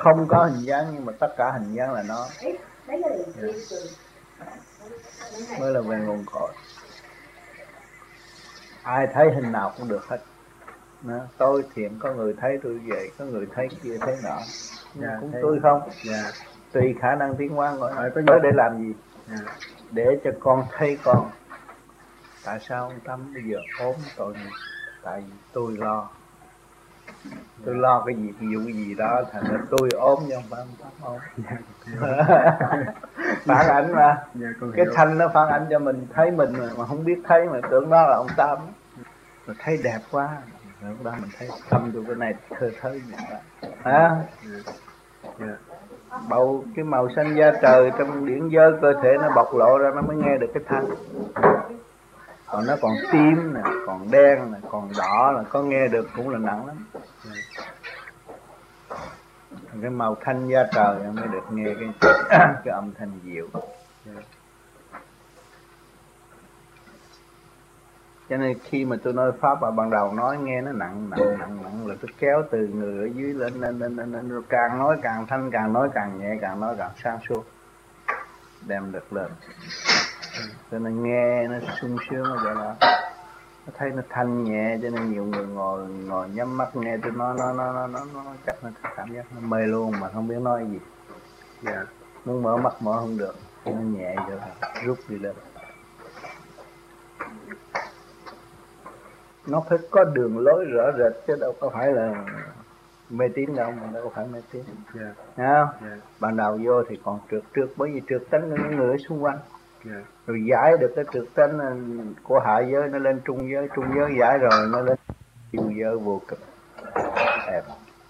không có hình dáng nhưng mà tất cả hình dáng là nó. Mới là về nguồn cội. Ai thấy hình nào cũng được hết. Đó. Tôi thiện có người thấy tôi vậy, có người thấy kia thấy nọ. Cũng thấy... tôi không. Tùy khả năng tiến hóa của nó. Tới để làm gì? Để cho con thấy con. Tại sao ông Tâm bây giờ ốm tội nghiệp? Tại vì tôi lo. Tôi lo cái gì, ví dụ cái gì đó, thành ra tôi ốm nhưng không phải ông Tâm ốm. Phản ảnh mà. Cái thanh nó phản ảnh cho mình, thấy mình mà không biết thấy mà tưởng đó là ông Tâm. Mà thấy đẹp quá, lúc đó mình thấy tâm tôi cái này thơ thới vậy đó. Bầu cái màu xanh da trời trong điển giới cơ thể nó bộc lộ ra nó mới nghe được cái thanh. Còn nó còn tím nè, còn đen nè, còn đỏ là có nghe được cũng là nặng lắm. Cái màu thanh da trời mới được nghe cái âm thanh dịu. Cho nên khi mà tôi nói pháp mà ban đầu nói nghe nó nặng là tôi kéo từ người ở dưới lên rồi càng nói càng thanh, càng nói càng nhẹ, càng nói càng sáng suốt, đem được lên. Cho nên nghe nó sung sướng ở chỗ đó, nó thấy nó thanh nhẹ, cho nên nhiều người ngồi nhắm mắt nghe tôi nói nó chắc nó cảm giác nó mê luôn mà không biết nói gì. Muốn mở mắt mở không được, nó nhẹ rồi rút đi lên. Nó phải có đường lối rõ rệt chứ đâu có phải là mê tín đâu, mà đâu có phải mê tín. Không? Ban đầu vô thì còn trượt bởi vì trượt tánh của những người ở xung quanh. Rồi giải được cái trượt tánh của hạ giới nó lên trung giới giải rồi nó lên siêu giới vô cực. Đẹp.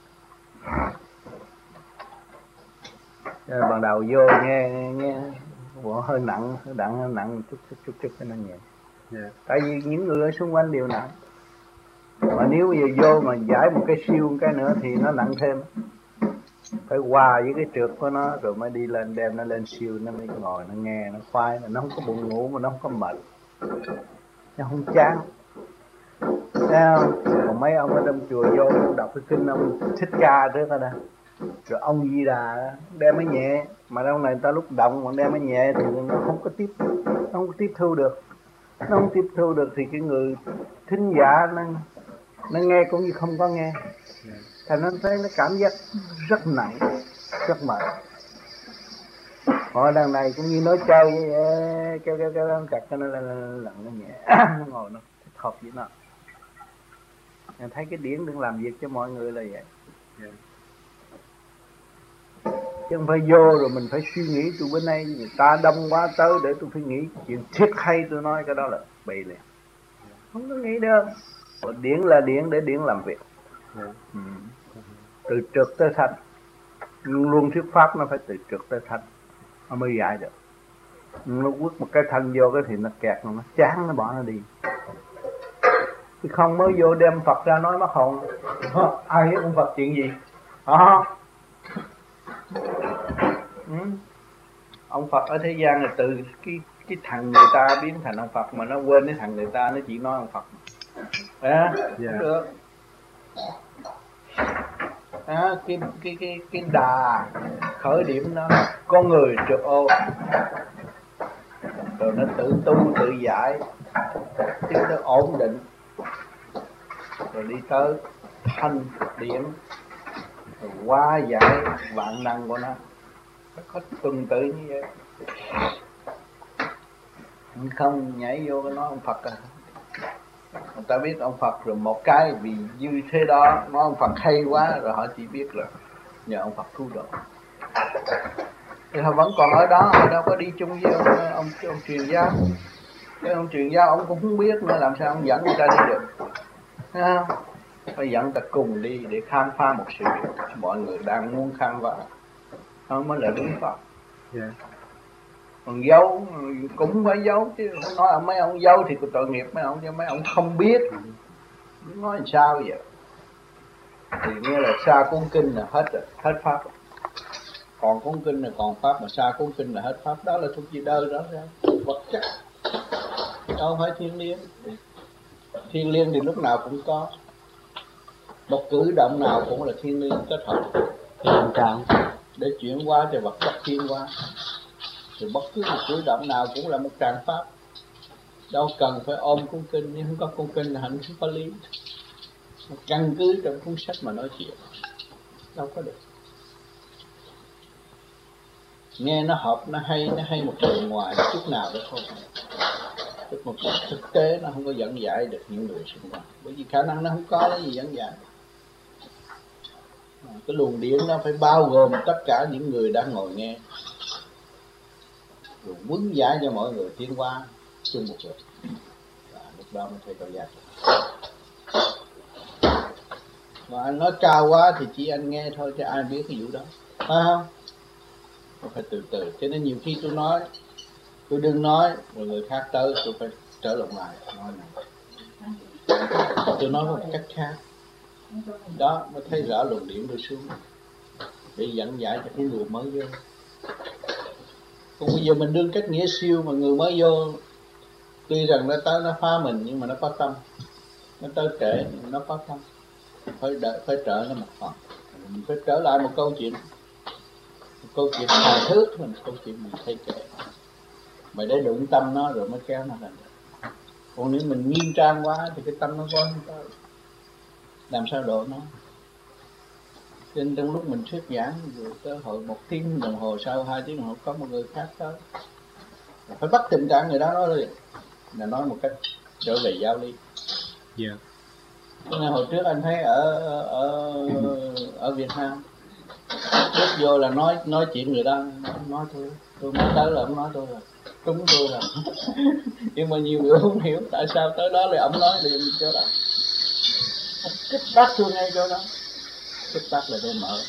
Ban đầu vô nghe hơi nặng chút cái nó nhẹ. Tại vì những người ở xung quanh đều nặng. Mà nếu bây giờ vô mà giải một cái siêu cái nữa thì nó nặng thêm. Phải hòa với cái trượt của nó rồi mới đi lên, đem nó lên siêu, nó mới ngồi nó nghe nó khoái, nó không có buồn ngủ mà nó không có mệt, nó không chán. Thấy không? Còn mấy ông ở trong chùa vô đọc cái kinh ông Thích Ca trước đó, rồi ông Di Đà đem nó nhẹ, mà trong này ta lúc động mà đem nó nhẹ thì nó không có tiếp thu được. Nó không tiếp thu được thì cái người thính giả nó nghe cũng như không có nghe. Thành nó thấy nó cảm giác rất nặng, rất mệt. Họ đằng này cũng như nói chơi kéo chặt cho nó lặng nó nhẹ. Nó ngồi nó hợp với nó. Em thấy cái điển đừng làm việc cho mọi người là vậy. Chứ không phải vô rồi mình phải suy nghĩ từ bên đây người ta đông quá tới để tôi phải nghĩ chuyện thiết hay tôi nói cái đó là bậy liền. Không có nghĩ được. Điển là điển để điển làm việc. Từ trượt tới thanh. Luôn thuyết pháp nó phải từ trượt tới thanh. Nó mới giải được. Nó quất một cái thanh vô cái thì nó kẹt, nó chán, nó bỏ nó đi. Chứ không mới vô đem Phật ra nói mất hồn. Ai biết ông Phật chuyện gì? Ông Phật ở thế gian là từ cái thằng người ta biến thành ông Phật, mà nó quên cái thằng người ta, nó chỉ nói ông Phật. Không được. Cái đà khởi điểm đó con người trượt ô, rồi nó tự tu tự giải, tiến tới ổn định, rồi đi tới thanh điển, rồi hóa giải vạn năng của nó có tuần tự như vậy. Không nhảy vô cái nói ông Phật người ta biết ông Phật rồi một cái vì như thế đó nói ông Phật hay quá, rồi họ chỉ biết là nhờ ông Phật cứu độ. Thì họ vẫn còn ở đó, họ đâu có đi chung với ông truyền giáo. Cái ông truyền giáo ông cũng không biết nữa, làm sao ông dẫn người ta đi được. Thấy không? Phải dẫn ta cùng đi để khám phá một sự việc mọi người đang muốn khám phá. Nó mới là đúng Phật. Còn giấu cũng phải giấu chứ, không nói mấy ông giấu thì tội nghiệp mấy ông, chứ mấy ông không biết. Nói làm sao vậy? Thì nghĩa là xa cuốn kinh là hết rồi, hết pháp. Còn cuốn kinh là còn pháp, mà xa cuốn kinh là hết pháp. Đó là thuộc về đời đó ra, vật chất. Đâu phải thiên liêng. Thiên liêng thì lúc nào cũng có. Một cử động nào cũng là thiên liêng kết hợp. để chuyển hóa cho vật chất tiến hóa. Thì bất cứ một cử động nào cũng là một tràng pháp, đâu cần phải ôm cuốn kinh, nhưng không có cuốn kinh là hạnh không có lý. Căn cứ trong cuốn sách mà nói chuyện đâu có được. Nghe nó hợp, nó hay một bề ngoài chút nào đó thôi. Một thực tế nó không có dẫn giải được những người xung quanh, bởi vì khả năng nó không có cái gì dẫn giải. Cái luồng điển nó phải bao gồm tất cả những người đang ngồi nghe, rồi quấn giải cho mọi người tiến hóa chung một lượt, và lúc đó mới thấy có giá trị. Mà anh nói cao quá thì chỉ anh nghe thôi, chứ ai biết cái vụ đó, phải không? Tôi phải từ từ, cho nên nhiều khi tôi nói, tôi đừng nói rồi người khác tới, tôi phải trở lại nói này. Tôi nói một cách khác, đó mới thấy rõ luồng điển tôi xuống để dẫn giải cho cái người mới vô. Còn bây giờ mình đương cách nghĩa siêu mà người mới vô, tuy rằng nó tới nó phá mình nhưng mà nó có tâm, nó tới trễ nhưng mà nó có tâm, phải trở nó một phần. Mình phải trở lại một câu chuyện hài hước, một câu chuyện mình thấy kể, mà để đụng tâm nó rồi mới kéo nó lên. Còn nếu mình nghiêm trang quá thì cái tâm nó có không tới, làm sao độ nó. Cho nên trong lúc mình thuyết giảng rồi tới hồi 1 tiếng đồng hồ sau, 2 tiếng đồng hồ có một người khác tới, phải bắt tình trạng người đó nói liền, là nói một cách trở về giáo lý. Yeah. Cho nên hồi trước anh thấy ở Việt Nam bước vô là nói chuyện người ta, nói tôi mới tới là ông nói tôi rồi, trúng tôi rồi. Nhưng mà nhiều người không hiểu tại sao tới đó là ông nói liền chỗ đó, kích bắt tôi ngay chỗ đó, kích bắt là để mở,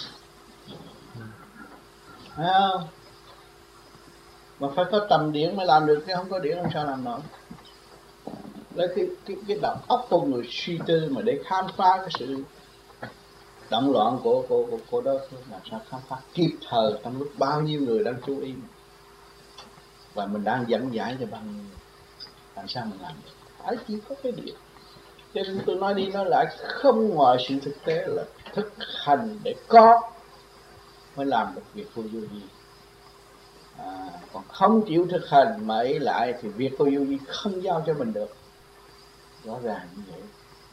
thấy không? Mà phải có tầm điển mới làm được, chứ không có điển không sao làm nổi. Lấy cái đầu óc con người suy tư mà để khám phá cái sự động loạn của đó, làm sao khám phá kịp thời trong lúc bao nhiêu người đang chú ý, và mình đang dẫn giải cho bao nhiêu người, làm sao mình làm được? Phải chỉ có cái điều. Cho nên tôi nói đi nói lại, không ngoài sự thực tế là thực hành để có mới làm được việc vô vi. Còn không chịu thực hành mà ấy lại thì việc vô vi không giao cho mình được. Rõ ràng như vậy.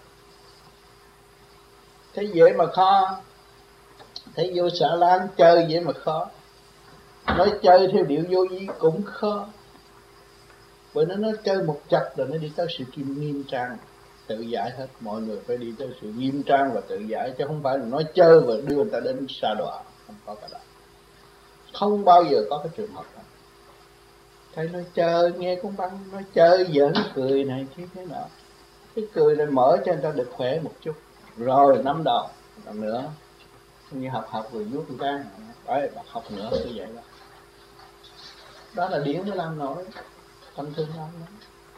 Thấy dễ mà khó, thấy vô xả láng chơi dễ mà khó, nói chơi theo điệu vô vi cũng khó. Bởi nó chơi một chập rồi nó đi tới sự nghiêm trang, tự giải hết. Mọi người phải đi tới sự nghiêm trang và tự giải, chứ không phải là nói chơi và đưa người ta đến sa đọa. Không có cái đó, không bao giờ có cái trường hợp đó. Thấy nói chơi, nghe cũng băng, nói chơi giỡn cười này chứ thế nào. Cái cười này mở cho người ta được khỏe một chút, rồi nắm đầu làm nữa, như học rồi vuốt người ta, đấy, học nữa như vậy đó. Đó là điển mới làm nổi, tâm thương lắm đó.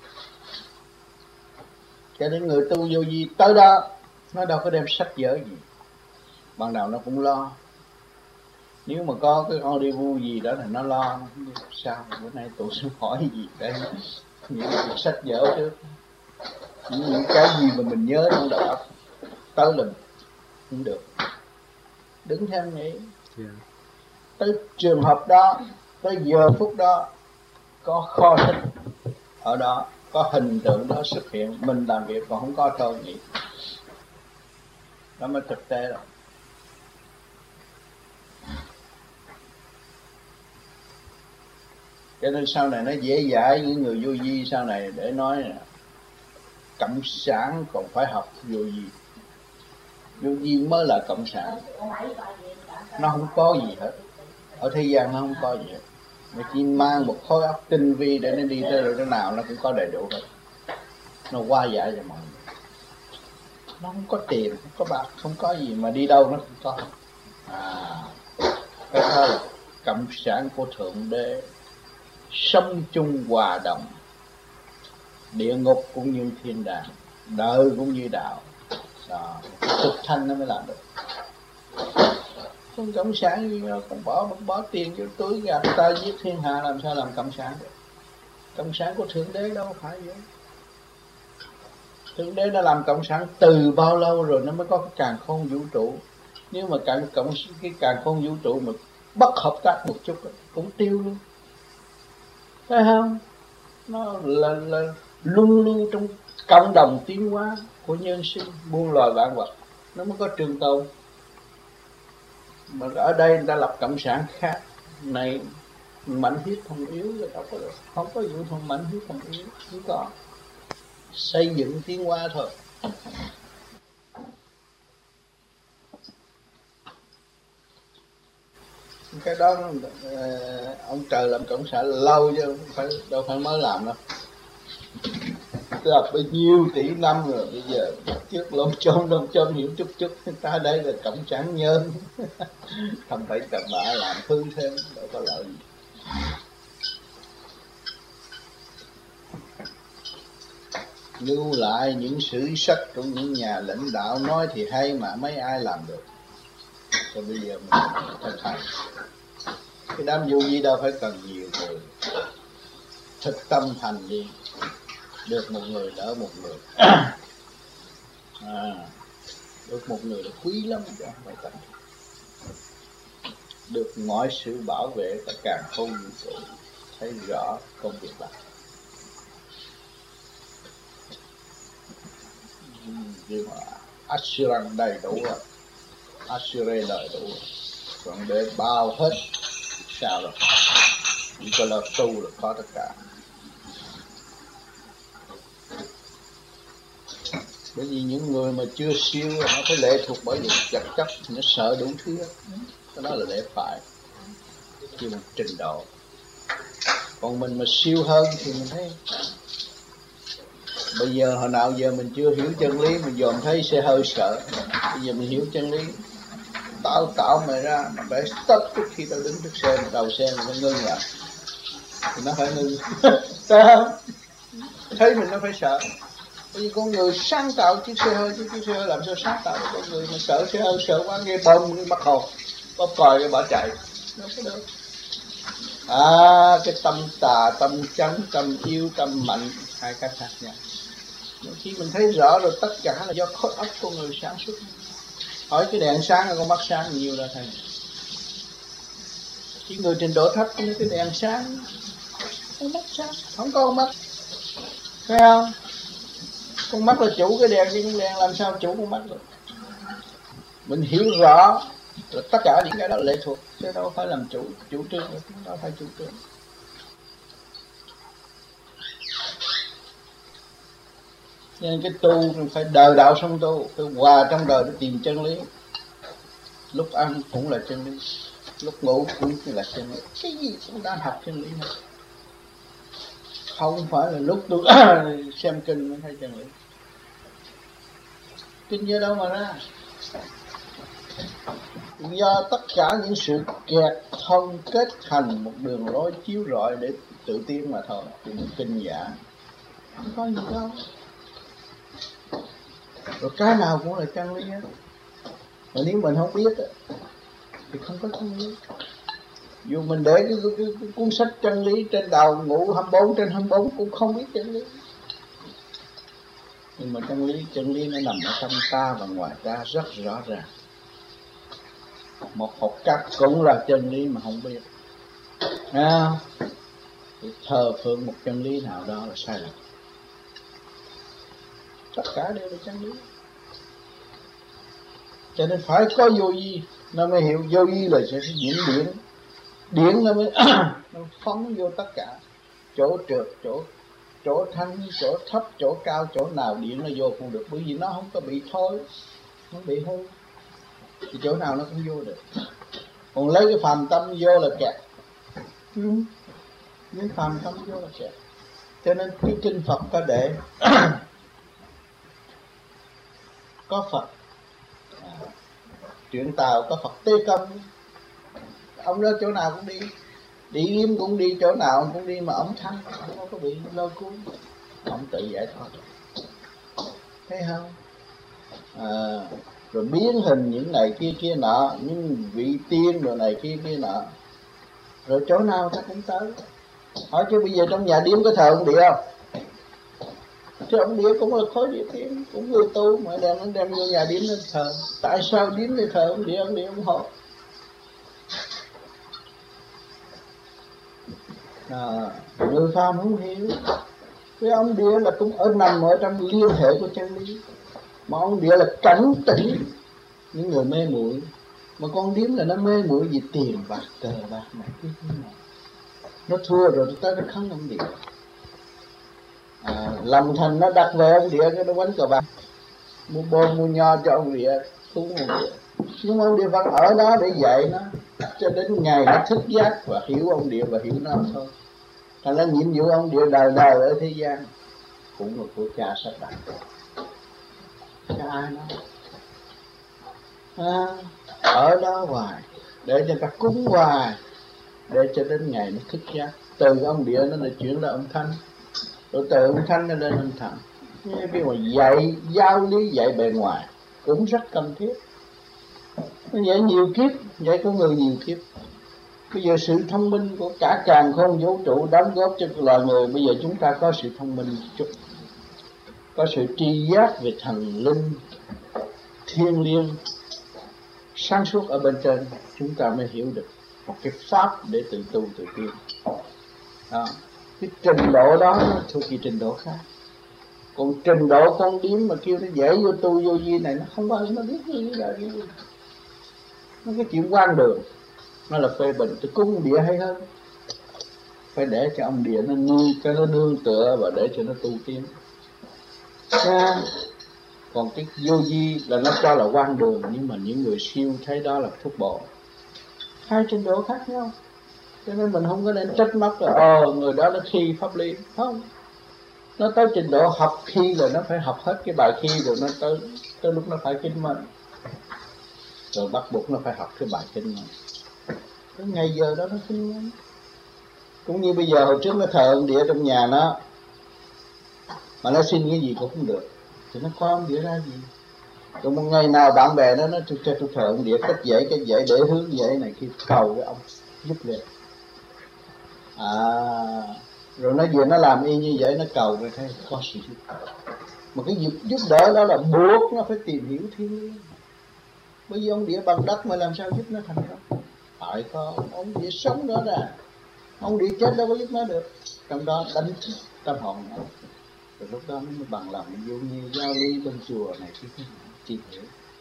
Cho nên người tu vô vi tới đó, nó đâu có đem sách vở gì, ban đầu nó cũng lo. Nếu mà có cái audio gì đó thì nó lo, sao bữa nay tụi sẽ hỏi gì đây, những cái sách vở trước, những cái gì mà mình nhớ trong đầu óc tới lần cũng được, đứng theo nghĩ. Tới trường hợp đó, tới giờ phút đó, có kho sách ở đó, có hình tượng đó xuất hiện, mình làm việc, còn không có thôi nhỉ. Đó mới thực tế rồi. Cho nên sau này nó dễ dãi những người vô vi sau này để nói là cộng sản còn phải học vô vi. Vô vi mới là cộng sản. Nó không có gì hết. Ở thế gian nó không có gì hết. Nó chỉ mang một khối óc tinh vi để nó đi tới chỗ nào nó cũng có đầy đủ hết. Nó qua giải cho mọi người. Nó không có tiền, không có bạc, không có gì mà đi đâu nó cũng có. Cái đó là cộng sản của Thượng Đế, sống chung hòa đồng, địa ngục cũng như thiên đàng, đời cũng như đạo. Đó, thực thanh nó mới làm được. Không cộng sản gì đâu, còn bỏ tiền vô túi gạt ta giết thiên hạ, làm sao làm cộng sản được? Cộng sản của Thượng Đế đâu phải vậy. Thượng Đế đã làm cộng sản từ bao lâu rồi nó mới có cái càn khôn vũ trụ. Nếu mà cái càng không vũ trụ mà bất hợp tác một chút cũng tiêu luôn, phải không? Nó là luân lưu trong cộng đồng tiến hóa của nhân sinh muôn loài vạn vật, nó mới có trường tồn. Mà ở đây người ta lập cộng sản khác này, mạnh hiếp không yếu là đâu có được, không có vụ thằng mạnh hiếp không yếu, không có, xây dựng tiến hóa thôi. Cái đó ông trời làm cộng sản lâu chứ đâu phải mới làm đâu, làm bao nhiêu tỷ năm rồi. Bây giờ trước lông chôm hiểu chút người ta đây là cộng sản nhân không phải tầm bạ làm hư thêm, đâu có lợi gì. Lưu lại những sử sách của những nhà lãnh đạo nói thì hay mà mấy ai làm được. Rồi bây giờ mình thực hành. Cái đám vô vi đâu phải cần nhiều người, thực tâm thành đi, được một người đỡ một người. Được một người là quý lắm chứ không phải cần. Được mọi sự bảo vệ tất cả không vũ trụ, thấy rõ công việc làm. Nhưng mà Ashiran đầy đủ rồi, Ashire đầy đủ rồi, còn để bao hết sao rồi, chỉ có là tu là có tất cả. Bởi vì những người mà chưa siêu nó phải lệ thuộc bởi những vật chất, nó sợ đủ thứ, cái đó là lẽ phải khi mình trình độ. Còn mình mà siêu hơn thì mình thấy bây giờ hồi nào giờ mình chưa hiểu chân lý, mình dòm thấy sẽ hơi sợ. Bây giờ mình hiểu chân lý, tạo mày ra mà phải stop trước khi tao đứng trước xe, đầu xe mình phải ngưng lại thì nó phải ngưng. Sao thấy mình nó phải sợ. Bởi vì con người sáng tạo chiếc xe hơi, chứ chiếc xe hơi làm sao sáng tạo được con người mà sợ xe hơi, sợ quá nghe bom cái bắt hồn, bóp còi cái bỏ chạy, đâu có được. Cái tâm tà, tâm trắng, tâm yêu, tâm mạnh, hai cái khác nhau. Khi mình thấy rõ rồi tất cả là do khối óc của người sản xuất. Hỏi cái đèn sáng hay con mắt sáng nhiều là thầy. Chỉ người trình độ thấp như cái đèn sáng, con mắt sáng, không có con mắt, phải không? Con mắt là chủ cái đèn, nhưng đèn làm sao chủ con mắt được? Mình hiểu rõ là tất cả những cái đó lệ thuộc, chứ đâu phải làm chủ trương được, đâu phải chủ trương. Nên cái tu phải đời đạo xong tu, phải hòa trong đời để tìm chân lý. Lúc ăn cũng là chân lý, lúc ngủ cũng là chân lý, cái gì cũng đang học chân lý hết. Không phải là lúc tôi xem kinh mới thấy chân lý. Kinh do đâu mà ra? Do tất cả những sự kẹt thông kết thành một đường lối chiếu rọi để tự tiến mà thôi. Thì một kinh giả không có gì đâu. Rồi cái nào cũng là chân lý hết. Mà nếu mình không biết thì không có chân lý. Dù mình để cái cuốn sách chân lý trên đầu, ngủ 24/24 cũng không biết chân lý. Nhưng mà chân lý nó nằm ở trong ta và ngoài ta rất rõ ràng. Một hột cát cũng là chân lý mà không biết. Thì thờ phượng một chân lý nào đó là sai lầm. Tất cả đều là chân lý. Cho nên phải có vô vi, nó mới hiểu vô vi là sẽ diễn điển. Điển nó mới nó phóng vô tất cả. Chỗ trượt, chỗ thanh, chỗ thấp, chỗ cao, chỗ nào điển nó vô cũng được. Bởi vì nó không có bị thôi, không bị hư, thì chỗ nào nó cũng vô được. Còn lấy cái phàm tâm vô là kẹt. Lấy phàm tâm vô là kẹt. Cho nên cái kinh Phật có để có Phật Truyện Tào, có Phật Tế Công. Ông đó chỗ nào cũng đi, đi Yếm cũng đi, chỗ nào ông cũng đi, mà ông thanh, ông không có bị lôi cuốn, ông tự giải thoát. Thấy không? Rồi biến hình những này kia nọ, những vị tiên rồi này kia nọ, rồi chỗ nào ta cũng tới. Hỏi chứ bây giờ trong nhà điếm có thờ ông Địa không? thì ông Địa cũng là khối địa tiên, cũng người tu mà đem vô nhà điếm lên thờ. Tại sao điếm lên thờ ông Địa ủng hộ? Người phàm không hiểu. Cái ông Địa là cũng nằm ở trong liên hệ của chân lý, mà ông Địa là cảnh tỉnh những người mê muội. Mà con điếm là nó mê muội vì tiền bạc cờ bạc này cái này, nó thua rồi tới nó khấn ông Địa. Lòng thành nó đặt về ông Địa, cái nó quánh cờ bạc, mua bom mua nho cho ông Địa, cúng ông Địa. Nhưng ông Địa vẫn ở đó để dạy nó, cho đến ngày nó thức giác và hiểu ông Địa và hiểu nó thôi. Thành ra nhiệm vụ ông Địa đời đời ở thế gian cũng là của cha sắp đặt. Cha ai nó ở đó hoài để cho ta cúng hoài, để cho đến ngày nó thức giác. Từ ông Địa nó là chuyển ra ông Thanh, rồi từ ông Thanh nó lên ông Thành. Cái mà dạy giáo lý, dạy bề ngoài cũng rất cần thiết. Nó dạy nhiều kiếp, dạy có người nhiều kiếp. Bây giờ sự thông minh của cả càn khôn vũ trụ đóng góp cho loài người. Bây giờ chúng ta có sự thông minh chút, có sự tri giác về thần linh, thiên liêng, sáng suốt ở bên trên, chúng ta mới hiểu được một cái pháp để tự tu tự tiến. Cái trình độ đó nó thuộc về trình độ khác. Còn trình độ con điếm mà kêu nó dễ vô tu vô vi này, nó không bao giờ nó biết gì là gì. Nó cái chuyện quan đường, nó là phê bình. Tôi cúng Địa hay hơn, phải để cho ông Địa nó nuôi, cho nó nương tựa và để cho nó tu tiến. Còn cái vô vi là nó cho là quan đường, nhưng mà những người siêu thấy đó là thuốc bổ. Hai trình độ khác nhau, cho nên mình không có nên trách móc là người đó nó khi pháp lý. Không, nó tới trình độ học khi rồi nó phải học hết cái bài khi, rồi nó tới lúc nó phải kinh mệnh, rồi bắt buộc nó phải học cái bài kinh mệnh. Cái ngày giờ đó nó kinh mệnh. Cũng như bây giờ hồi trước nó thờ ông Địa trong nhà nó, mà nó xin cái gì cũng không được thì nó coi ông Địa ra gì. Rồi một ngày nào bạn bè nó nói cho tôi thờ ông Địa, cách dạy để hướng dạy này khi cầu cái ông giúp liền. Rồi nó vừa nó làm y như vậy, nó cầu rồi thấy có sự giúp. Mà cái giúp đỡ đó là buộc nó phải tìm hiểu thiên liêng. Bởi vì ông Địa bằng đất mà làm sao giúp nó thành công. Phải có ông Địa sống đó ra, ông Địa chết đâu có giúp nó được. Trong đó đánh tâm hồn nó, rồi lúc đó nó mới bằng lòng vô như giao lý bên chùa này cái chị hiểu.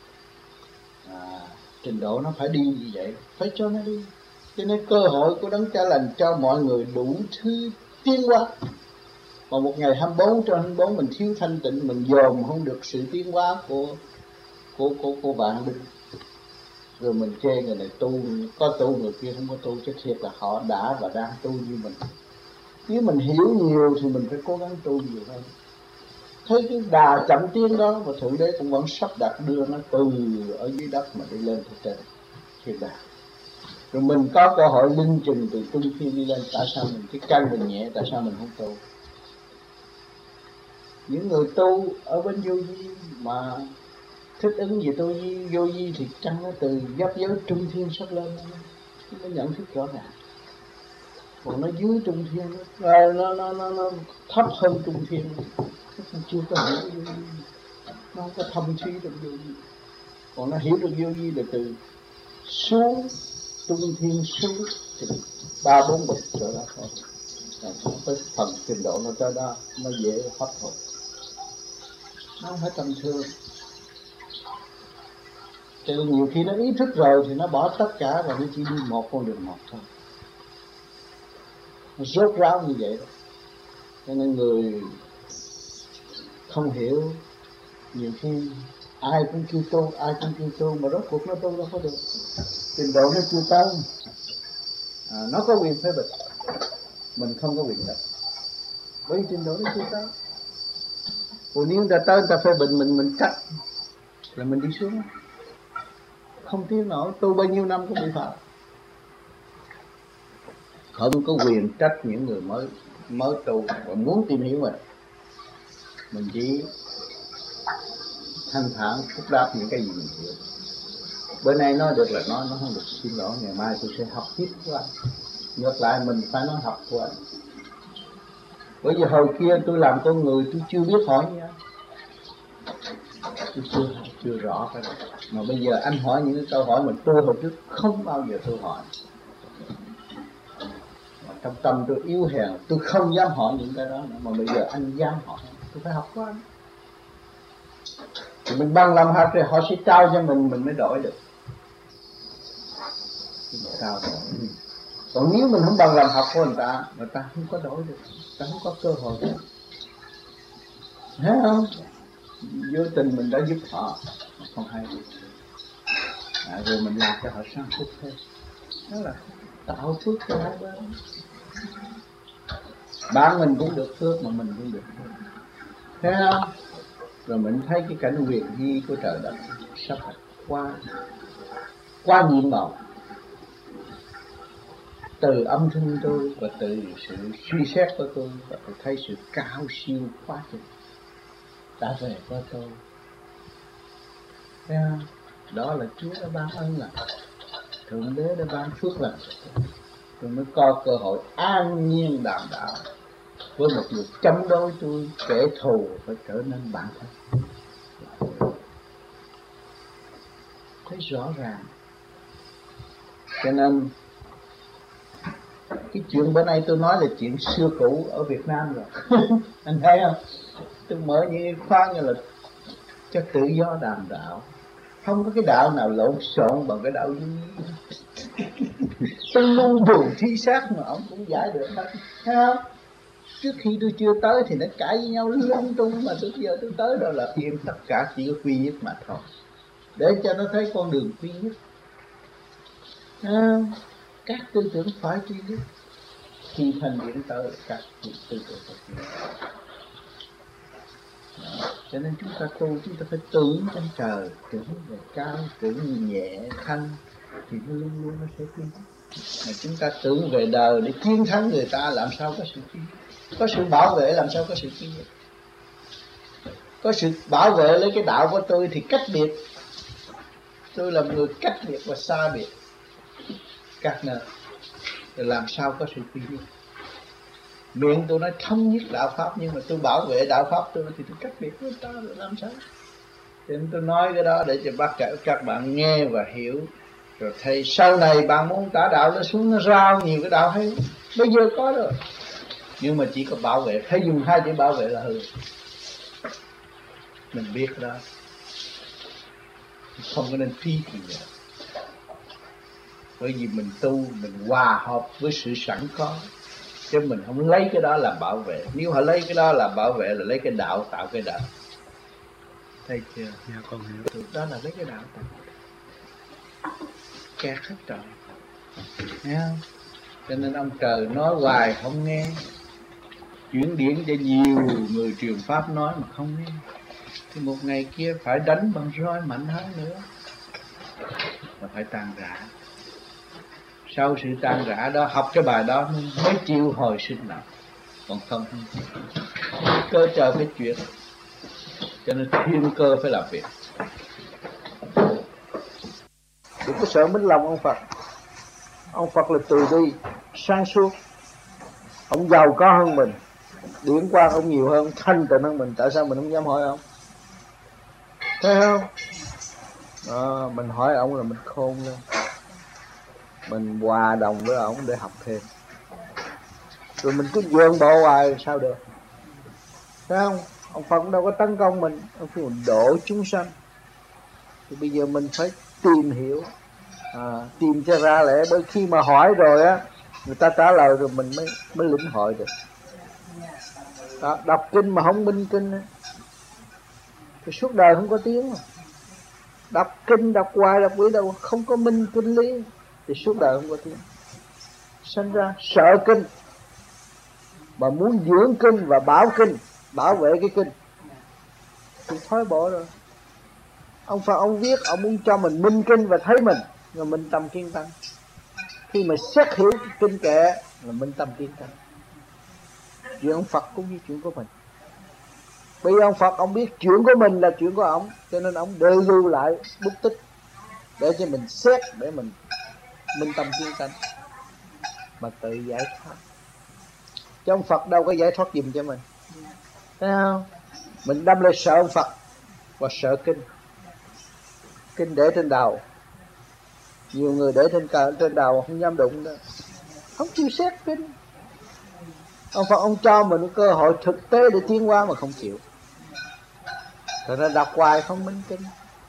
Trình độ nó phải đi như vậy, phải cho nó đi. Cho nên cơ hội của Đấng Cha Lành cho mọi người đủ thứ tiến hóa. Mà một ngày 24/24 mình thiếu thanh tịnh, mình dòm không được sự tiến hóa của bạn đi. Rồi mình chê người này tu, có tu người kia không có tu, chứ thiệt là họ đã và đang tu như mình. Nếu mình hiểu nhiều thì mình phải cố gắng tu nhiều hơn. Thấy cái đà chậm tiến đó, và Thượng Đế cũng vẫn sắp đặt đưa nó từ ở dưới đất mà đi lên trên thiên đàng. Rồi mình có cơ hội linh chừng từ trung thiên đi lên. Tại sao mình cái căn mình nhẹ, tại sao mình không tu? Những người tu ở bên vô vi mà thích ứng về tu vô vi thì căn nó từ giáp giới trung thiên sắp lên, nó nhận thức rõ ràng. Còn nó dưới trung thiên nó thấp hơn trung thiên, nó chưa có hiểu vô vi, nó không có thâm thúy được vô vi. Còn nó hiểu được vô vi là từ xuống trung thiên xuống thì 3-4 bậc trở ra thôi. Tới phần trình độ nó tới đó nó dễ hấp thụ, nó không phải tầm thường. Cho nên nhiều khi nó ý thức rồi thì nó bỏ tất cả và nó chỉ đi một con đường một thôi. Nó rốt ráo như vậy đó. Cho nên người không hiểu, nhiều khi ai cũng kêu tu, mà rốt cuộc nó tu đâu có được. Trình độ nó chưa tới. Nó có quyền phê bình, mình không có quyền đó. Bởi vì trình độ nó chưa tới. Còn nếu người ta tới người ta phê bình mình trách là mình đi xuống, không tiến nổi. Tu bao nhiêu năm cũng bị phạt. Không có quyền trách những người mới tu và muốn tìm hiểu mình chỉ thanh thản phúc đáp những cái gì mình hiểu. Bữa nay nói được là nó không được, xin lỗi, ngày mai tôi sẽ học tiếp của anh. Ngược lại mình phải nói học của anh. Bởi vì hồi kia tôi làm con người tôi chưa biết hỏi gì hết. Tôi chưa rõ cái đó. Mà bây giờ anh hỏi những cái câu hỏi mà tôi hồi trước không bao giờ tôi hỏi. Mà trong tâm tôi yếu hèn, tôi không dám hỏi những cái đó nữa. Mà bây giờ anh dám hỏi, tôi phải học của anh. Thì mình bằng lòng học thì họ sẽ trao cho mình mới đổi được. Trao đổi. Còn nếu mình không bằng lòng học của người ta không có đổi được, người ta không có cơ hội được. Thấy không? Vô tình mình đã giúp họ, không hay. Rồi mình làm cho họ sáng suốt thêm. Đó là tạo phước cho hai bên. Bạn mình cũng được phước mà mình cũng được phước. Thấy không? Rồi mình thấy cái cảnh huyền di của trời đất sắp qua nhiệm màu. Từ âm thanh tôi và từ sự suy xét của tôi, và tôi thấy sự cao siêu quá trình đã về với tôi. Thấy không? Đó là Chúa đã ban ân là Thượng Đế đã ban phước lành. Tôi mới có cơ hội an nhiên đàm đạo với một người chống đối tôi, kẻ thù phải trở nên bạn thân. Thấy rõ ràng. Cho nên cái chuyện bữa nay tôi nói là chuyện xưa cũ ở Việt Nam rồi. Anh thấy không? Tôi mở những khóa như là cho tự do đàm đạo. Không có cái đạo nào lộn xộn bằng cái đạo duy. Tôi lưu buồn thi xác mà ông cũng giải được hết. Thấy không? Trước khi tôi chưa tới thì nó cãi với nhau lung tung, mà giờ tôi tới đó là hiện tất cả chỉ có quy nhất mà thôi. Để cho nó thấy con đường quy nhất. Các tư tưởng phải quy nhất. Khi thành điện tới các tư tưởng phải quy nhất. Cho nên chúng ta tu, chúng ta phải tưởng trên trời, tưởng về cao, tưởng nhẹ thanh, thì nó luôn luôn nó sẽ quy nhất. Mà chúng ta tưởng về đời để chiến thắng người ta, làm sao có sự quy nhất. Có sự bảo vệ làm sao có sự quy nhất. Có sự bảo vệ lấy cái đạo của tôi thì cách biệt. Tôi là người cách biệt và xa biệt các nơi, thì làm sao có sự quy nhất. Miệng tôi nói thống nhất đạo Pháp, nhưng mà tôi bảo vệ đạo Pháp tôi thì tôi cách biệt với ta, rồi làm sao. Cho nên tôi nói cái đó để cho các bạn nghe và hiểu. Rồi thầy sau này bạn muốn tả đạo nó xuống nó rao nhiều cái đạo hay. Bây giờ có rồi. Nhưng mà chỉ có bảo vệ, phải dùng hai chữ bảo vệ là hư. Mình biết đó. Không có nên phi gì nữa. Bởi vì mình tu, mình hòa hợp với sự sẵn có. Chứ mình không lấy cái đó làm bảo vệ. Nếu họ lấy cái đó làm bảo vệ là lấy cái đạo tạo cái đạo. Thấy chưa? Dạ con hiểu. Đó là lấy cái đạo tạo. Kẹt hết trời. Thấy không? Cho nên ông trời nói hoài không nghe. Chuyển điển cho nhiều người truyền pháp nói mà không nghe. Thì một ngày kia phải đánh bằng roi mạnh hơn nữa. Và phải tan rã. Sau sự tan rã đó, học cái bài đó mới chịu hồi sinh nào. Còn không chịu. Cơ trời phải chuyển. Cho nên thiên cơ phải làm việc. Đừng có sợ minh lòng ông Phật. Ông Phật là từ bi, sáng suốt. Ông giàu có hơn mình, điển quang ông nhiều hơn, thanh tịnh hơn mình. Tại sao mình không dám hỏi ông? Thấy không? Mình hỏi ông là mình khôn lên. Mình hòa đồng với ông để học thêm. Rồi mình cứ vươn bộ hoài sao được? Thấy không? Ông Phật đâu có tấn công mình, ông kêu mình độ chúng sanh. Thì bây giờ mình phải tìm hiểu, tìm cho ra lẽ. Bởi khi mà hỏi rồi á, người ta trả lời rồi mình mới lĩnh hội được. Đó, đọc kinh mà không minh kinh á, thì suốt đời không có tiếng mà. Đọc kinh, đọc hoài, đọc quỷ đâu không có minh kinh lý thì suốt đời không có tiếng. Sinh ra sợ kinh, mà muốn dưỡng kinh và bảo kinh, bảo vệ cái kinh thì thoái bộ rồi. Ông Phật ông viết, ông muốn cho mình minh kinh và thấy mình, rồi minh tâm kiên tăng. Khi mà xét hiểu cái kinh kệ là minh tâm kiên tăng. Chuyện ông Phật cũng như chuyện của mình. Bây giờ ông Phật ông biết chuyện của mình là chuyện của ông, cho nên ông đều lưu lại bút tích để cho mình xét, để mình minh tâm kiên tăng mà tự giải thoát. chứ ông Phật đâu có giải thoát giùm cho mình, thấy không? Mình đâm lên sợ ông Phật và sợ kinh. Kinh để trên đầu, nhiều người để trên đầu không dám đụng đâu, không chịu xét kinh. Ông Phật ông cho mình cơ hội thực tế để tiến hóa mà không chịu, rồi nó đọc hoài không minh kinh,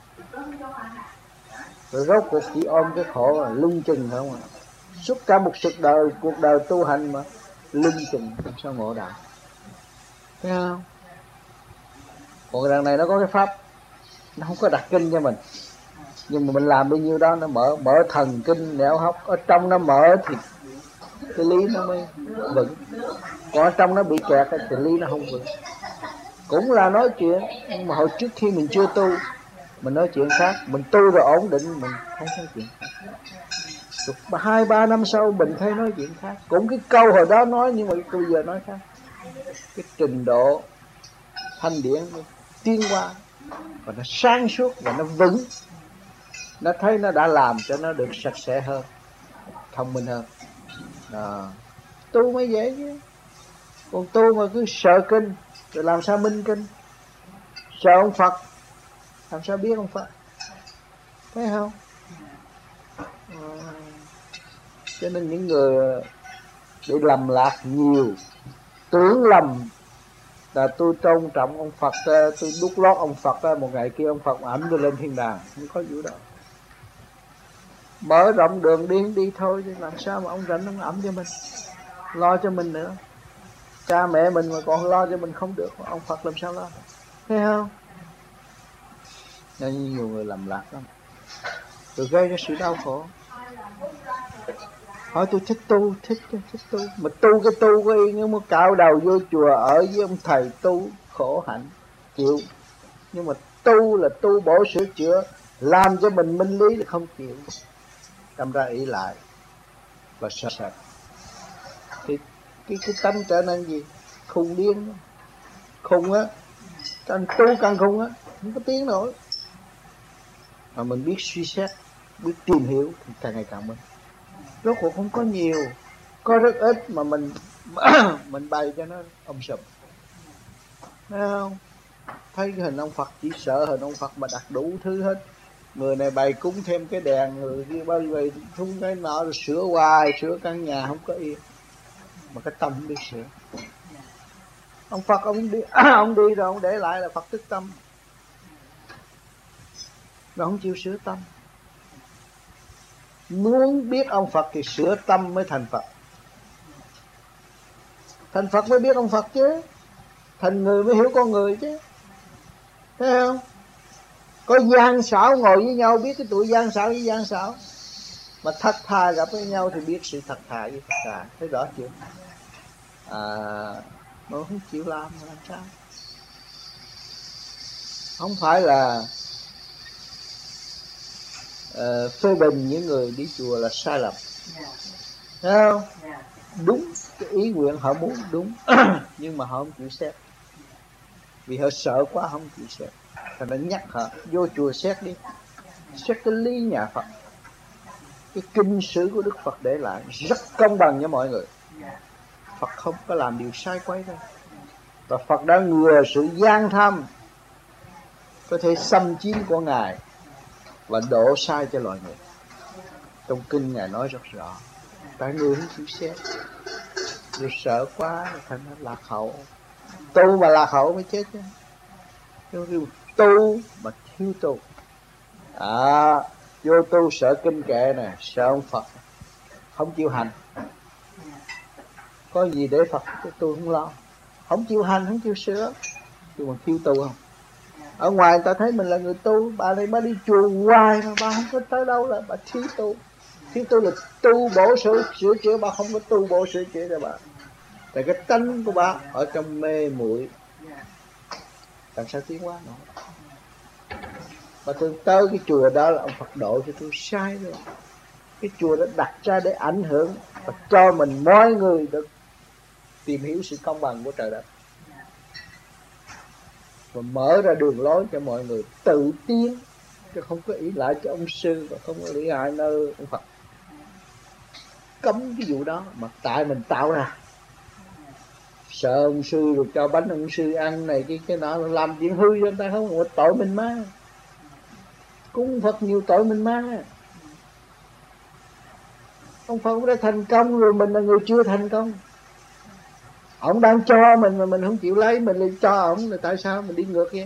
rồi rốt cuộc chỉ ôm cái khổ là lưng chừng không à. Suốt cả một cuộc đời tu hành mà lưng chừng làm sao ngộ đạo, thấy không? Còn đằng này nó có cái pháp, nó không có đặt kinh cho mình, nhưng mà mình làm bao nhiêu đó nó mở thần kinh nẻo hóc. Ở trong nó mở thì cái lý nó mới vững, còn ở trong nó bị kẹt thì lý nó không vững. Cũng là nói chuyện, nhưng mà hồi trước khi mình chưa tu mình nói chuyện khác, mình tu rồi ổn định mình không nói chuyện khác. Rồi 2-3 năm sau mình thấy nói chuyện khác, cũng cái câu hồi đó nói nhưng mà bây giờ nói khác. Cái trình độ thanh điển tiến qua và nó sáng suốt và nó vững, nó thấy nó đã làm cho nó được sạch sẽ hơn, thông minh hơn. Tu mới dễ chứ. Còn tu mà cứ sợ kinh rồi làm sao minh kinh, sợ ông Phật làm sao biết ông Phật, thấy không? Cho nên những người bị lầm lạc nhiều, tưởng lầm là tôi tôn trọng ông Phật, tôi đút lót ông Phật, một ngày kia ông Phật ẵm tôi lên thiên đàng, không có vụ đó. Mở rộng đường điên đi thôi, chứ làm sao mà ông rảnh ông ẵm cho mình, lo cho mình nữa. Cha mẹ mình mà còn lo cho mình không được, ông Phật làm sao lo, thấy không? Nên nhiều người lầm lạc lắm, rồi gây ra sự đau khổ. Hỏi tôi thích tu, thích tu, mà tu cái tu có yên, nhưng mà cạo đầu vô chùa ở với ông thầy tu khổ hạnh chịu, nhưng mà tu là tu bổ sửa chữa, làm cho mình minh lý là không chịu, đâm ra ỷ lại và sợ sệt. Thì cái tánh trở nên gì? Khùng điên, khùng á, càng tu càng khùng á, không có tiến nổi. Mà mình biết suy xét, biết tìm hiểu thì càng ngày càng minh. Rốt cuộc không có nhiều, có rất ít mà mình mình bày cho nó sùm, thấy không? Thấy cái hình ông Phật chỉ sợ hình ông Phật mà đặt đủ thứ hết. Người này bày cúng thêm cái đèn, người kia bao bày thúng cái nọ, rồi sửa hoài, sửa căn nhà không có yên, mà cái tâm không biết sửa. Ông Phật ông đi ông đi rồi ông để lại là Phật tức tâm, rồi không chịu sửa tâm. Muốn biết ông Phật thì sửa tâm mới thành Phật, thành Phật mới biết ông Phật chứ, thành người mới hiểu con người chứ, thấy không? Có gian xảo ngồi với nhau biết cái tụi gian xảo với gian xảo, mà thật thà gặp với nhau thì biết sự thật thà với thật thà, thấy rõ chưa? Mà không chịu làm sao? Không phải là phê bình những người đi chùa là sai lầm, thấy không? Đúng cái ý nguyện họ muốn đúng nhưng mà họ không chịu xét, vì họ sợ quá không chịu xét. Thành ra nhắc họ vô chùa xét đi, xét cái lý nhà Phật, cái kinh sử của Đức Phật để lại rất công bằng với mọi người. Phật không có làm điều sai quấy đâu, và Phật đã ngừa sự gian tham có thể xâm chiếm của Ngài và đổ sai cho loài người. Trong kinh Ngài nói rất rõ, tại người không chịu xét, rồi sợ quá thành ra lạc hậu. Tu mà lạc hậu mới chết chứ, nhưng tu mà thiếu tu. Vô tu sợ kinh kệ nè, sợ ông Phật, không chịu hành. Có gì để Phật tôi không lo, không chịu hành, không chịu sửa, nhưng mà thiếu tu không. Ở ngoài người ta thấy mình là người tu, bà này bà đi chùa hoài mà bà không có tới đâu là bà thiếu tu. Thiếu tu là tu bổ sửa chữa, bà không có tu bổ sửa chữa cho bà. Tại cái tánh của bà ở trong mê muội, làm sao tiến hóa nổi. Bà tôi tới cái chùa đó là ông Phật độ cho tôi, sai rồi. Cái chùa đó đặt ra để ảnh hưởng và cho mình mọi người được tìm hiểu sự công bằng của trời đất, và mở ra đường lối cho mọi người tự tiến, chứ không có ý lại cho ông sư và không có ý lại nơi ông Phật. Cấm cái vụ đó mà tại mình tạo ra. sợ ông sư rồi cho bánh ông sư ăn này cái nọ, làm chuyện hư cho người ta không, một tội mình má. Cúng Phật nhiều tội mình má. Ông Phật cũng đã thành công rồi, mình là người chưa thành công. Ông đang cho mình mà mình không chịu lấy, mình lại cho ông, là tại sao mình đi ngược vậy?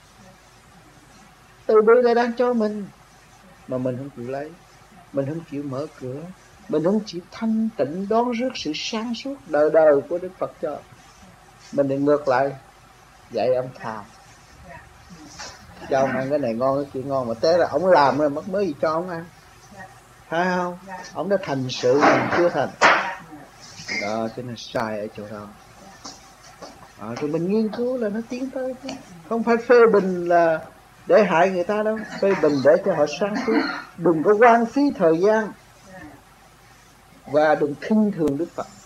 Từ bi là đang cho mình mà mình không chịu lấy, mình không chịu mở cửa, mình không chịu thanh tịnh đón rước sự sáng suốt đời đời của Đức Phật cho. Mình lại ngược lại dạy ông tham, cho ông ăn cái này ngon cái kia ngon, mà té là ông làm rồi mất mới gì cho ông ăn, phải không? Ông đã thành sự, mình chưa thành đó, cho nên sai ở chỗ đó. Rồi mình nghiên cứu là nó tiến tới, không phải phê bình là để hại người ta đâu, phê bình để cho họ sáng suốt. Đừng có hoang phí thời gian và đừng khinh thường Đức Phật.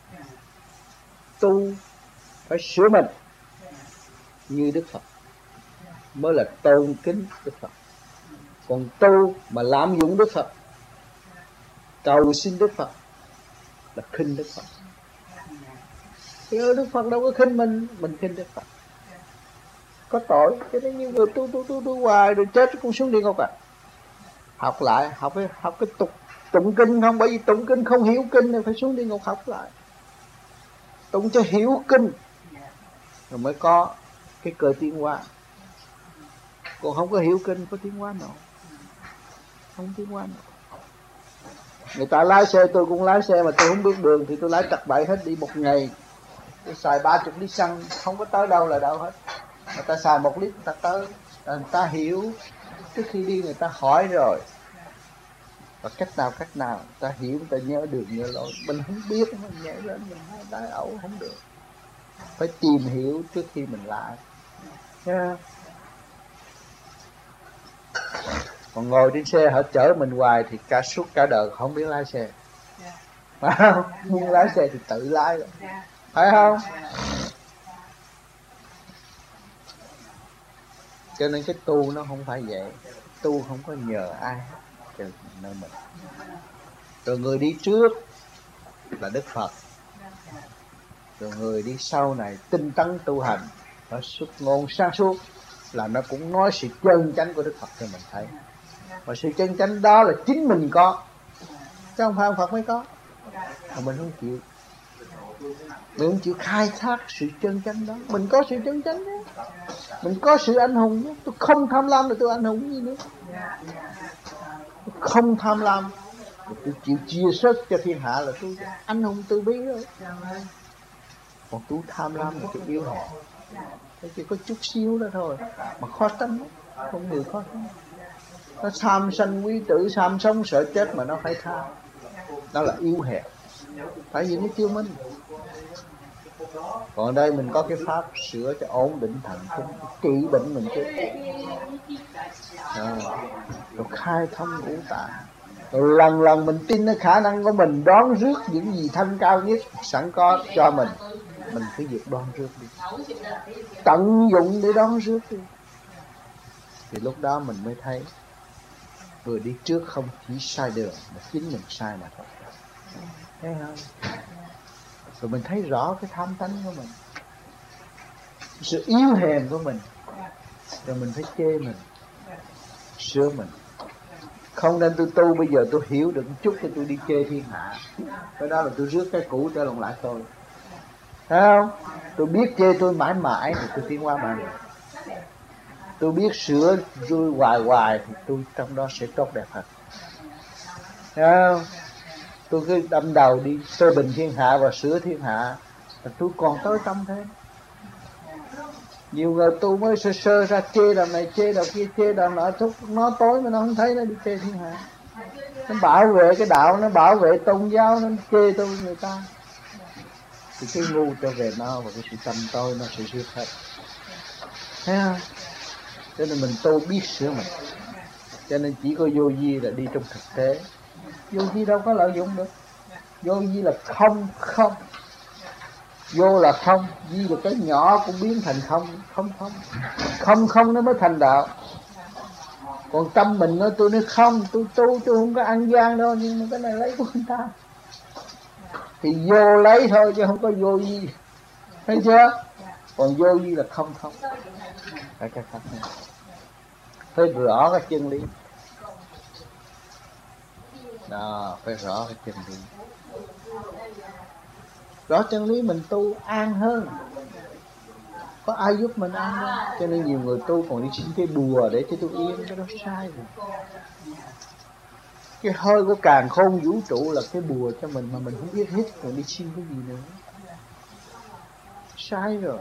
Tu phải sửa mình như Đức Phật mới là tôn kính Đức Phật. Còn tu mà lạm dụng Đức Phật, cầu xin Đức Phật là khinh Đức Phật. Thì Đức Phật đâu có khinh mình khinh Đức Phật, có tội. Cho nên những người tu hoài rồi chết cũng xuống địa ngục à. Học lại, học cái tụng kinh không, bởi vì tụng kinh không hiểu kinh thì phải xuống địa ngục học lại. Tụng cho hiểu kinh rồi mới có cái cơ tiến hóa. Còn không có hiểu kinh có tiến hóa nào, không tiến hóa nào. Người ta lái xe, tôi cũng lái xe mà tôi không biết đường thì tôi lái trật bậy hết, đi một ngày tôi xài 30 lít xăng không có tới đâu là đâu hết. Người ta xài 1 lít người ta tới, người ta hiểu trước khi đi, người ta hỏi rồi và cách nào người ta hiểu, người ta nhớ đường nhớ lối. Mình không biết mình nhảy lên mình đái ẩu không được, phải tìm hiểu trước khi mình lại. Yeah. Còn ngồi trên xe họ chở mình hoài thì suốt cả đời không biết lái xe, phải không? Muốn lái xe thì tự lái rồi, phải không? Cho nên cái tu nó không phải vậy. Tu không có nhờ ai hết, trừ nơi mình. Rồi người đi trước là Đức Phật, rồi người đi sau này tinh tấn tu hành, nó xuất ngôn sáng suốt là nó cũng nói sự chân chánh của Đức Phật cho mình thấy. Và sự chân chánh đó là chính mình có, chứ không phải ông Phật mới có. Mà mình không chịu, mình không chịu khai thác sự chân chánh đó. Mình có sự chân chánh đó, mình có sự anh hùng đó. Tôi không tham lam là tôi anh hùng gì nữa. Tôi không tham lam, tôi chịu chia sớt cho thiên hạ là tôi anh hùng từ bi rồi. Còn tôi tham lam là tôi yếu hèn, tôi chỉ có chút xíu đó thôi mà khó tánh, không người khó tánh. Nó tham sân quý tử, tham sống sợ chết mà nó phải tham, đó là yếu hèn, tại vì nó chưa minh. Còn đây mình có cái pháp sửa cho ổn định thần kinh, trị bệnh mình chứ. Rồi khai thông ngũ tạng, rồi lần mình tin cái khả năng của mình đón rước những gì thanh cao nhất sẵn có cho mình cứ việc đón rước đi, tận dụng để đón rước đi. Thì lúc đó mình mới thấy người đi trước không chỉ sai đường mà chính mình sai mà thôi, thấy không? Rồi mình thấy rõ cái tham tánh của mình, sự yếu hèn của mình, rồi mình phải chê mình, sửa mình. Không nên tôi tu bây giờ tôi hiểu được một chút thì tôi đi chê thiên hạ, cái đó là tôi rước cái cũ trở lại thôi, thấy không? Tôi biết chê tôi mãi mãi thì tôi tiến hóa mà. Tôi biết sửa tôi hoài thì tôi trong đó sẽ tốt đẹp hơn, thấy không? Tôi cứ đâm đầu đi phê bình thiên hạ và sửa thiên hạ là tôi còn tối tâm thêm. Nhiều người tu mới sơ ra chê đằng này, chê đằng kia, chê đằng nọ, thúc nó tối mà nó không thấy, nó đi chê thiên hạ. Nó bảo vệ cái đạo, nó bảo vệ tôn giáo, nó chê tôi người ta. Thì cái ngu trở về nó và cái sự tâm tôi nó sẽ giết hết, thấy không? Cho nên mình tu biết sửa mình. Cho nên chỉ có vô vi là đi trong thực tế. Vô vi đâu có lợi dụng được. Vô vi là không. Vô là không, vi là cái nhỏ cũng biến thành không nó mới thành đạo. Còn tâm mình nói tôi nói không, tôi tu tôi không có ăn gian đâu, nhưng mà cái này lấy của người ta thì vô lấy thôi chứ không có vô vi. thấy chưa? Còn vô vi là không không, phải cái khác nhau. Phải rõ cái chân lý đó, phải rõ cái chân lý. Rõ chân lý mình tu an hơn, có ai giúp mình an đâu. Cho nên nhiều người tu còn đi xin cái bùa để cho tôi yên, cái đó sai rồi. Cái hơi của càn khôn vũ trụ là cái bùa cho mình mà mình không biết hết, còn đi xin cái gì nữa, sai rồi.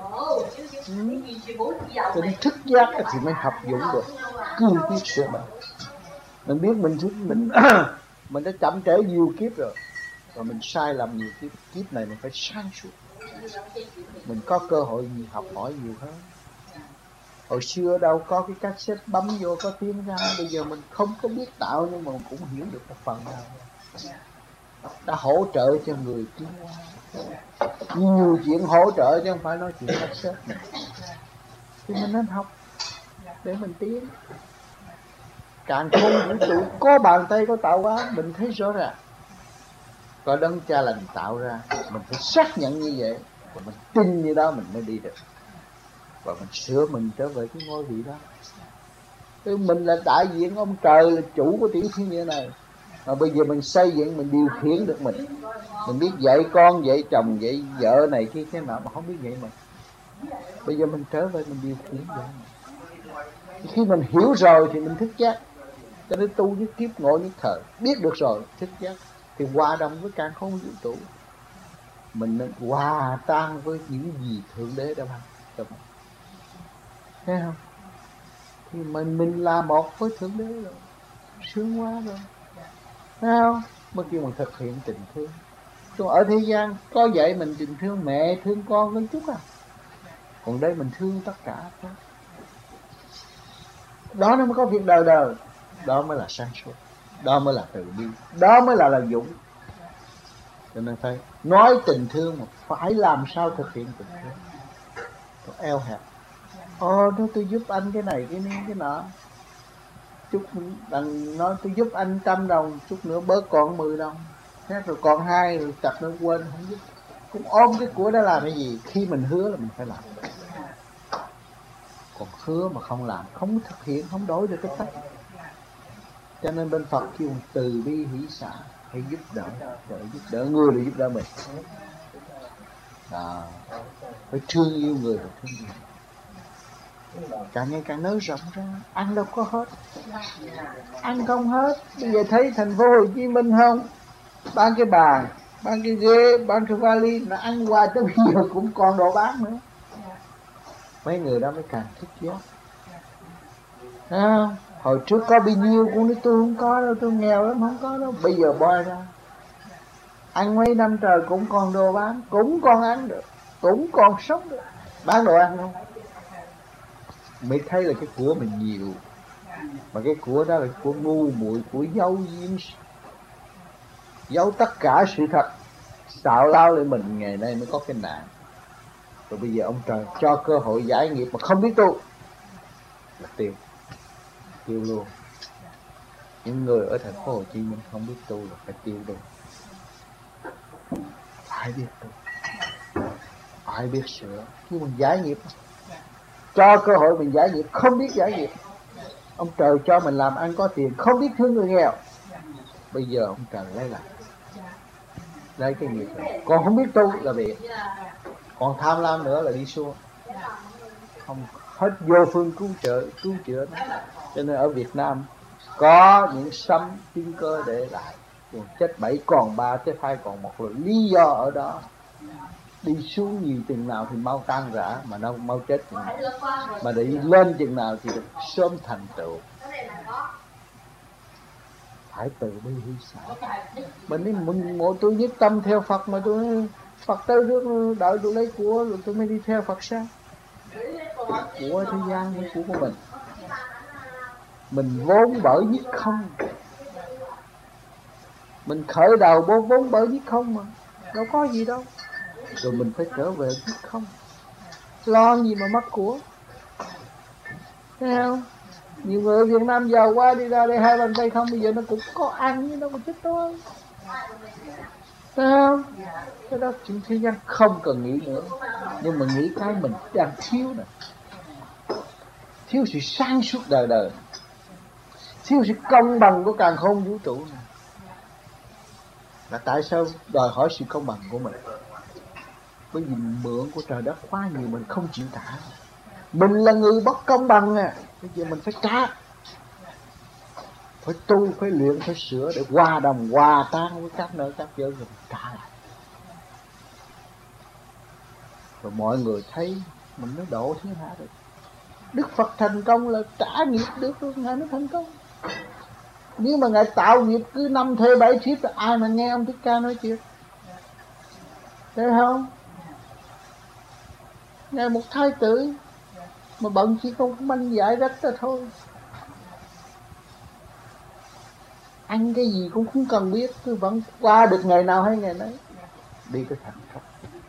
Cho nên thức giác thì mới học dũng được, cương quyết sửa đổi. Mình biết mình mình đã chậm trễ nhiều kiếp rồi, và mình sai lầm nhiều kiếp. Kiếp này mình phải sáng suốt, mình có cơ hội học hỏi nhiều hơn. Hồi xưa đâu có cái cassette bấm vô có tiếng ra. Bây giờ mình không có biết tạo nhưng mà cũng hiểu được một phần nào, đã hỗ trợ cho người tiến hóa. Nhiều chuyện hỗ trợ chứ không phải nói chuyện cassette này. Thì mình nên học để mình tiến. Càng không vũ trụ có bàn tay có tạo hóa, mình thấy rõ ràng. Có đấng cha lành tạo ra, mình phải xác nhận như vậy, và mình tin như đó mình mới đi được, và mình sửa mình trở về cái ngôi vị đó. Thì mình là đại diện ông trời, là chủ của tiểu thiên địa này, mà bây giờ mình xây dựng, mình điều khiển được mình biết dạy con, dạy chồng, dạy vợ này kia thế nào mà không biết dạy mình. Bây giờ mình trở về mình điều khiển vậy. Khi mình hiểu rồi thì mình thức giác. Cho nên tu với kiếp ngộ nhất thời, biết được rồi thức giác thì hòa đồng với càn khôn vũ trụ. Mình nên hòa tan với những gì thượng đế đã ban cho mình, thấy không? Thì mình là một với thượng đế rồi, sướng quá rồi, thấy không? Mới kêu mình thực hiện tình thương. Còn ở thế gian có dạy mình tình thương mẹ, thương con đến chút à, còn đây mình thương tất cả thôi. Đó nó mới có việc đời đời. Đó mới là sáng suốt, đó mới là từ bi, đó mới là dũng. Cho nên phải nói tình thương mà phải làm sao thực hiện tình thương. Còn eo hẹp, tôi giúp anh cái này cái này cái nọ, chút đằng nói tôi giúp anh 100 đồng, chút nữa bớt còn 10 đồng, thế rồi còn 2 rồi chặt nó quên không giúp. Cũng ôm cái của đó làm cái gì? Khi mình hứa là mình phải làm. Còn hứa mà không làm, không thực hiện, không đổi được cái cách. Cho nên bên Phật kêu từ bi hỷ xả, hay giúp đỡ người là giúp đỡ mình. Phải thương yêu người và thương người. Càng ngày càng nới rộng ra, ăn đâu có hết, ăn không hết. Bây giờ thấy thành phố Hồ Chí Minh không, bán cái bàn, bán cái ghế, bán cái vali, nó ăn hoài tới bây giờ cũng còn đồ bán nữa. Mấy người đó mới càng thích giác. Hồi trước có bao nhiêu cũng nói tôi không có đâu, tôi nghèo lắm, không có đâu. Bây giờ boi ra, ăn mấy năm trời cũng còn đồ bán, cũng còn ăn được, cũng còn sống được. Bán đồ ăn không? Mới thấy là cái của mình nhiều, mà cái của đó là của ngu muội, của giấu giếm, giấu tất cả sự thật, xạo lao lên mình. Ngày nay mới có cái nạn. Rồi bây giờ ông trời cho cơ hội giải nghiệp mà không biết tu là tiêu luôn. Những người ở thành phố Hồ Chí Minh không biết tu là phải tiêu luôn. Phải biết tu, phải biết sửa. Khi mình giải nghiệp, cho cơ hội mình giải nghiệp, không biết giải nghiệp. Ông trời cho mình làm ăn có tiền, không biết thương người nghèo. Bây giờ ông trời lấy cái nghiệp này. Còn không biết tu là bị, còn tham lam nữa là đi xuôi, không hết vô phương cứu chữa. Cho nên ở Việt Nam có những sấm tiên cơ để lại, còn chết 7 còn 3, chết 2 còn 1 rồi. Lý do ở đó, đi xuống nhiều chừng nào thì mau tan rã, mà đâu mau chết chừng nào. Mà đi lên chừng nào thì được sớm thành tựu. Phải từ bi hỷ xả. Mình mỗi tôi nhất tâm theo Phật, mà tôi Phật tới trước đợi tôi lấy của rồi tôi mới đi theo Phật sao? Của thế gian hay của mình? Mình vốn bởi nhất không, mình khởi đầu vốn bởi nhất không mà, đâu có gì đâu. Rồi mình phải trở về nhất không, lo gì mà mất của, thấy không? Nhiều người ở Việt Nam giàu quá, đi ra đây 2 bàn tay không, bây giờ nó cũng có ăn nhưng nó cũng chết thôi. Thấy không? Cái đó trên thế gian không cần nghĩ nữa. Nhưng mà nghĩ cái mình đang thiếu nè. Thiếu sự sáng suốt đời đời, thiếu sự công bằng của càn khôn vũ trụ này. Là tại sao đòi hỏi sự công bằng của mình? Bởi vì mượn của trời đất quá nhiều mình không chịu trả. Mình là người bất công bằng à. Bây giờ mình phải trả, phải tu, phải luyện, phải sửa để hòa đồng, hòa tan với các nơi các giới rồi trả lại. Rồi mọi người thấy mình mới độ thiên hạ được. Đức Phật thành công là trả nghiệp được rồi, Ngài mới thành công. Nếu mà Ngài tạo nghiệp cứ 5 thê 7 thiếp thì ai mà nghe ông Thích Ca nói chuyện? Thấy không? Ngài một thái tử mà bận chỉ không manh dạy rách ra thôi. Ăn cái gì cũng không cần biết, cứ vẫn qua được ngày nào hay ngày nấy. Đi cái thành công.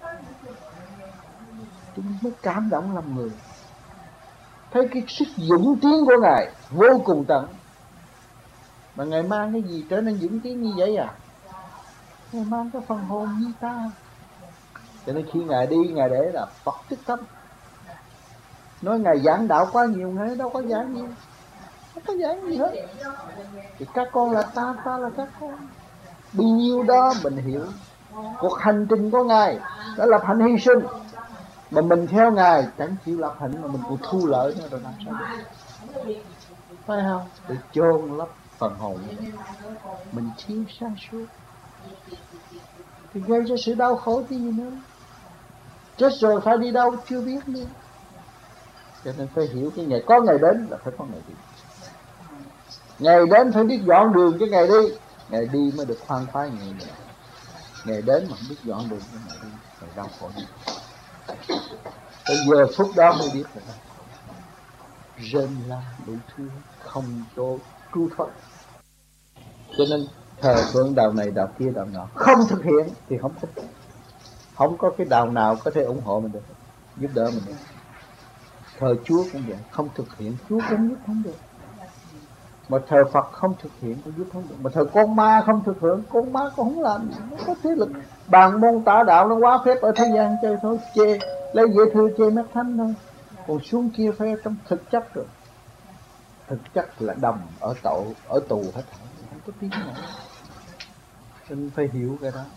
Chúng mới cảm động lòng người. Thấy cái sức dũng tiến của Ngài vô cùng tận. Mà Ngài mang cái gì trở nên dũng tiến như vậy à? Ngài mang cái phần hồn như ta. Cho nên khi Ngài đi, Ngài để là Phật thức tâm. Nói Ngài giảng đạo quá nhiều, Ngài đâu có giảng nhiều. Không có giảng gì hết. Thì các con là ta, ta là các con. Bao nhiêu đó mình hiểu. Cuộc hành trình của Ngài đã lập hạnh hy sinh. Mà mình theo Ngài chẳng chịu lập hạnh mà mình cũng thu lợi nữa rồi làm sao được? Phải không? Để chôn lấp phần hồn mình thiếu sáng suốt thì gây ra sự đau khổ cái gì nữa. Chết rồi phải đi đâu chưa biết nữa. Cho nên phải hiểu cái ngày có ngày đến là phải có ngày đi. Ngày đến phải biết dọn đường cho ngày đi. Ngày đi mới được khoan khoái ngày này. Ngày đến mà không biết dọn đường cho ngày đi phải đau khổ đi. Tới giờ phút đó mới biết rồi. Rên la đủ thứ không chỗ tru thoát. Cho nên thờ phượng đạo này đạo kia đạo nọ không thực hiện thì không có cái đạo nào có thể ủng hộ mình được, giúp đỡ mình được. Thờ Chúa cũng vậy, không thực hiện Chúa cũng giúp không được. Mà thờ Phật không thực hiện cũng giúp không được. Mà thờ con ma không thực hiện, con ma cũng không làm. Nó có thế lực bàn môn tả đạo, nó quá phép ở thế gian chơi thôi, chê lấy dễ thương chê mắt thánh thôi. Còn xuống kia phải trong thực chất rồi. Thực chất là đầm ở tù hết, không có tiếng nào. Nên phải hiểu cái đó.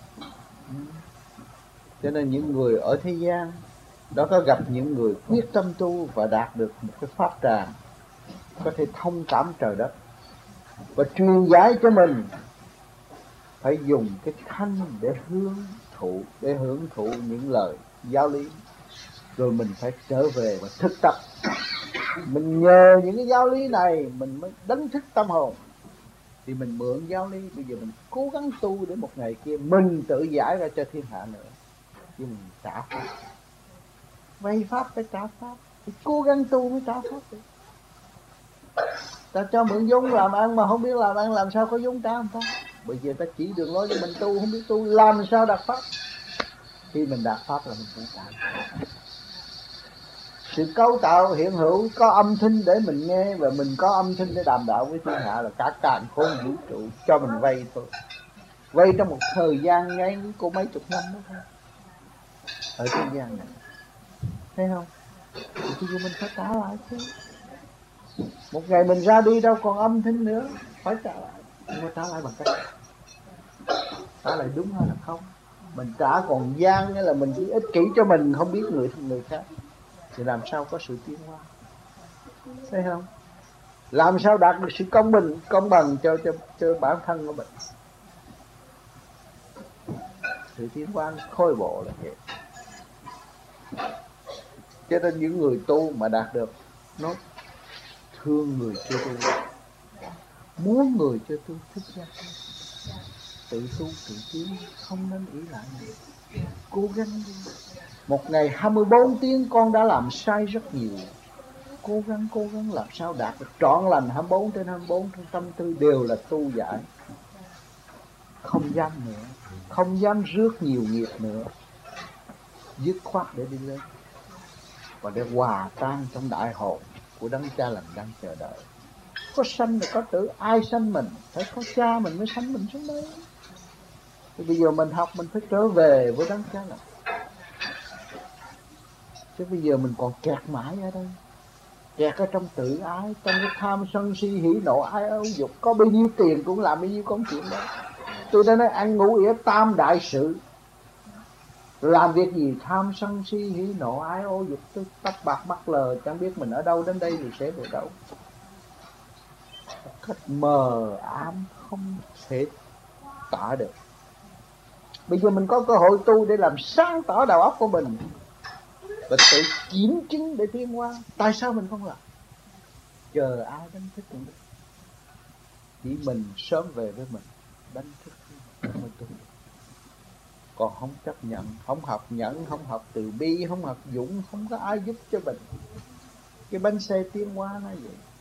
Cho nên những người ở thế gian đó có gặp những người quyết tâm tu và đạt được một cái pháp tràng, có thể thông cảm trời đất và truyền giải cho mình, phải dùng cái thanh để hưởng thụ những lời giáo lý, rồi mình phải trở về và thực tập. Mình nhờ những cái giáo lý này mình mới đánh thức tâm hồn. Thì mình mượn giáo lý, bây giờ mình cố gắng tu để một ngày kia mình tự giải ra cho thiên hạ nữa. Chứ mình trả pháp, vay pháp phải trả pháp, thì cố gắng tu mới trả pháp được. Ta cho mượn vốn làm ăn mà không biết làm ăn, làm sao có vốn trả không ta? Bây giờ ta chỉ đường lối cho mình tu, không biết tu làm sao đạt pháp. Khi mình đạt pháp là mình cũng trả. Sự cấu tạo hiện hữu có âm thanh để mình nghe, và mình có âm thanh để đàm đạo với thiên hạ, là cả càn khôn vũ trụ cho mình vay thôi. Vay trong một thời gian ngay có mấy chục năm đó thôi, ở thế gian này, thấy không? Thì bây giờ mình phải trả lại chứ. Một ngày mình ra đi đâu còn âm thanh nữa, phải trả lại. Nhưng mà trả lại bằng cách trả lại đúng hay là không. Mình trả còn gian nghĩa là mình chỉ ích kỷ cho mình, không biết người khác, thì làm sao có sự tiến hóa, thấy không? Làm sao đạt được sự công bằng cho bản thân của mình. Sự tiến hóa khôi bộ là vậy. Cho nên những người tu mà đạt được, nó thương người chưa tu, muốn người chưa tu, thích ra tự tu tự tiến, không nên ý lại nữa. Cố gắng đi. Một ngày 24 tiếng con đã làm sai rất nhiều. Cố gắng làm sao đạt được trọn lành 24/24, trong tâm tư đều là tu giải. Không dám nữa, không dám rước nhiều nghiệp nữa, dứt khoát để đi lên và để hòa tan trong đại hồn của đấng cha lành đang chờ đợi. Có sanh là có tử, ai sanh mình? Phải có cha mình mới sanh mình xuống đây. Thì bây giờ mình học mình phải trở về với đấng Cha Lành. Chứ bây giờ mình còn kẹt mãi ở đây, kẹt ở trong tự ái, trong cái tham sân si hỉ nộ ái âu dục. Có bao nhiêu tiền cũng làm bao nhiêu công chuyện đó. Tôi đã nói ăn ngủ nghĩa tam đại sự, làm việc gì tham sân si hỉ nộ ái âu dục, tôi tóc bạc mắt lờ, chẳng biết mình ở đâu đến đây thì sẽ về đâu. Cách mờ ám không thể tả được. Bây giờ mình có cơ hội tu để làm sáng tỏ đầu óc của mình và tự kiểm chứng để tiến hóa. Tại sao mình không làm? Chờ ai đánh thức mình? Chỉ mình sớm về với mình, đánh thức mới tu. Còn không chấp nhận, không học nhẫn, không học từ bi, không học dũng, không có ai giúp cho mình. Cái bánh xe tiến hóa nó vậy.